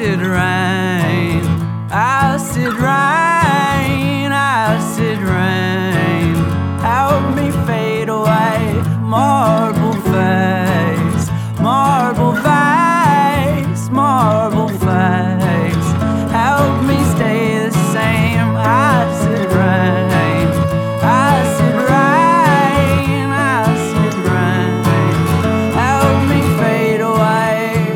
Acid rain, acid rain, acid rain, help me fade away. Marble face, marble face, marble face, help me stay the same. Acid rain, acid rain, acid rain, help me fade away.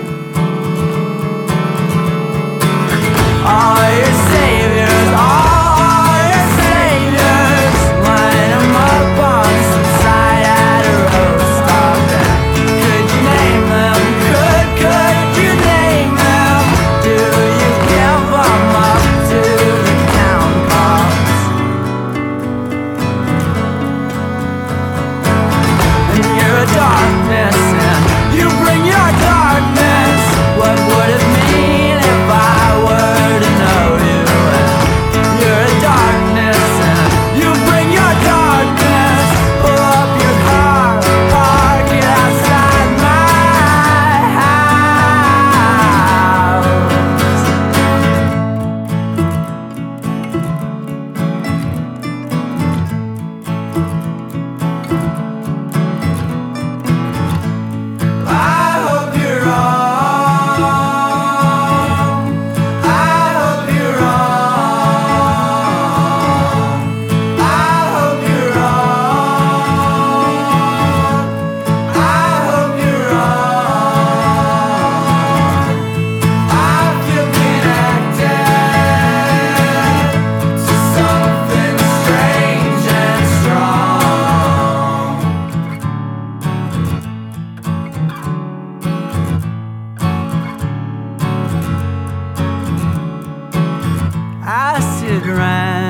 All your saviors, all your saviors, line 'em up on some side at a road stop. Could you name them? Could you name them? Do you give them up to the town cops? And you're a darkness, and you bring your darkness. What would it mean if I were to know you? You're a darkness, and you bring your darkness. Pull up your car, park it outside my house. I hope you're wrong. I hope you're wrong. I hope you're wrong. I hope you're wrong. I feel connected to something strange and strong. Acid rain.